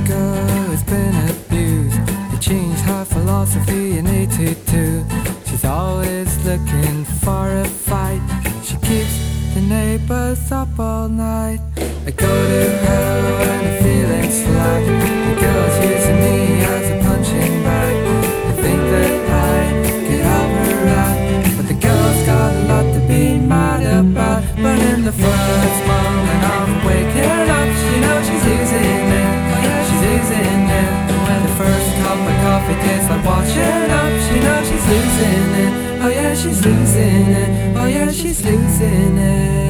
girl who's been abused. They changed her philosophy in 82. She's always looking for a fight. She keeps the neighbors up all night. I go to her when I'm feeling slack. The girl's using me as a punching bag. They think that I could help her out, but the girl's got a lot to be mad about. But in the first moment of waking up, she knows she's losing it. Oh yeah, she's losing it. When the first cup of coffee tastes like washing up, she knows she's losing it. Oh yeah, she's losing it. Oh yeah, she's losing it.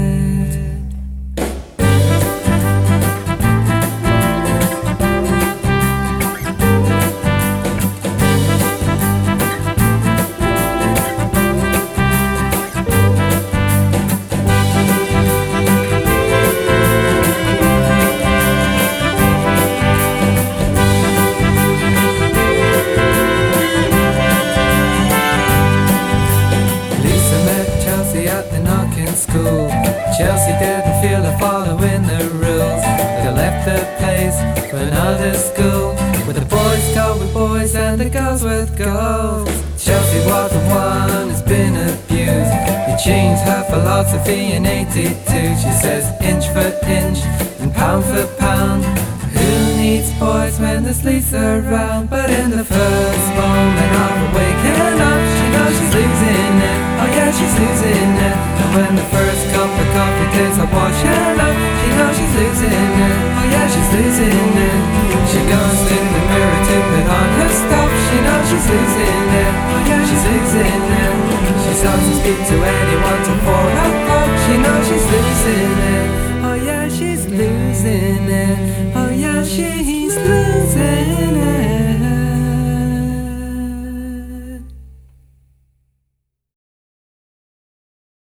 School. Chelsea didn't feel like following the rules. They left the place for another school, where the boys go with boys and the girls with girls. Chelsea was the one who's been abused. They changed her philosophy in 82. She says inch for inch and pound for pound. Who needs boys when there's Lisa around? But in the first moment of waking up, she knows she's losing it. Oh yeah, she's losing it. And when the first cup of coffee tastes like washing up, she knows she's losing it. Oh yeah, she's losing it.